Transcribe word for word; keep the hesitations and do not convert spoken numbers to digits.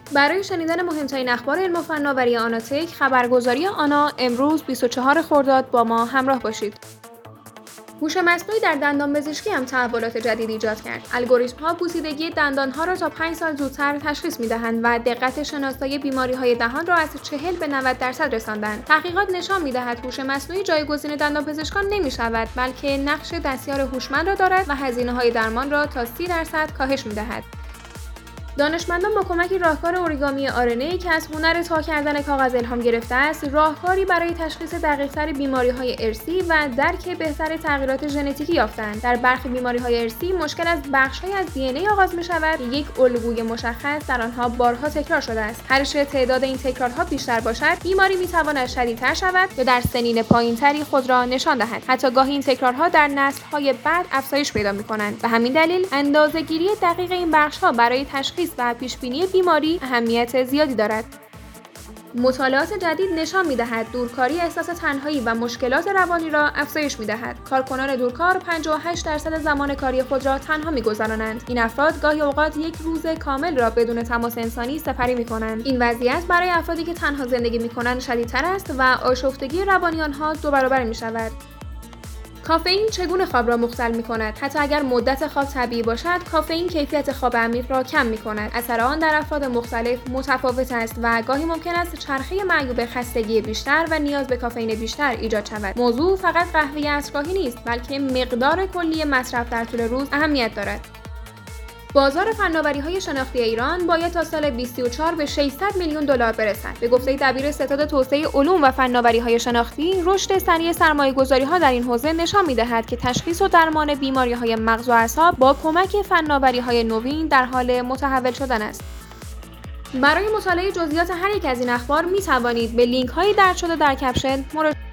برای شنیدن مهمترین اخبار علم و فناوری آناتک، خبرگزاری آنا، امروز بیست و چهارم خرداد با ما همراه باشید. هوش مصنوعی در دندانپزشکی هم تحولات جدید ایجاد کرد. الگوریتم‌ها پوسیدگی دندان‌ها را تا پنج سال زودتر تشخیص می‌دهند و دقت شناسایی بیماری‌های دهان را از چهل به نود درصد رساندند. تحقیقات نشان می‌دهد هوش مصنوعی جایگزین دندانپزشکان نمی‌شود، بلکه نقش دستیار هوشمند را دارد و هزینه‌های درمان را تا سی درصد کاهش می‌دهد. دانشمندان با کمک راهکار اوریگامی آر‌ان‌ای که از هنر تا کردن کاغذ الهام گرفته است، راهکاری برای تشخیص دقیق‌تر بیماری‌های ارثی و درک بهتر تغییرات ژنتیکی یافتند. در برخی بیماری‌های ارثی، مشکل از بخش‌هایی از دی ان ای آغاز می‌شود که یک الگوی مشخص در آنها بارها تکرار شده است. هرچه تعداد این تکرارها بیشتر باشد، بیماری می‌تواند شدیدتر شود یا در سنین پایین‌تری خود را نشان دهد. حتی گاهی این تکرارها در نسل‌های بعد افزایش پیدا می‌کنند. به همین دلیل، اندازه‌گیری دقیق این بخش‌ها برای تشخیص و پیشبینی بیماری اهمیت زیادی دارد. مطالعات جدید نشان می‌دهد دورکاری احساس تنهایی و مشکلات روانی را افزایش می‌دهد. کارکنان دورکار پنجاه و هشت درصد زمان کاری خود را تنها می‌گذرانند. این افراد گاهی اوقات یک روز کامل را بدون تماس انسانی سپری می‌کنند. این وضعیت برای افرادی که تنها زندگی می‌کنند شدیدتر است و آشفتگی روانی آنها دو برابر می‌شود. کافئین چگونه خواب را مختل می‌کند؟ حتی اگر مدت خواب طبیعی باشد، کافئین کیفیت خواب عمیق را کم می‌کند. اثر آن در افراد مختلف متفاوت است و گاهی ممکن است چرخه معیوب خستگی بیشتر و نیاز به کافئین بیشتر ایجاد شود. موضوع فقط قهوه عصرگاهی نیست، بلکه مقدار کلی مصرف در طول روز اهمیت دارد. بازار فناوری‌های شناختی ایران باید تا سال بیست و چهار به ششصد میلیون دلار برسد. به گفته دبیر ستاد توسعه علوم و فناوری‌های شناختی، رشد سریع سرمایه‌گذاری‌ها در این حوزه نشان می‌دهد که تشخیص و درمان بیماری‌های مغز و اعصاب با کمک فناوری‌های نوین در حال متحول شدن است. برای مطالعه جزئیات هر یک از این اخبار می‌توانید به لینک‌هایی درج شده در کپشن مراجعه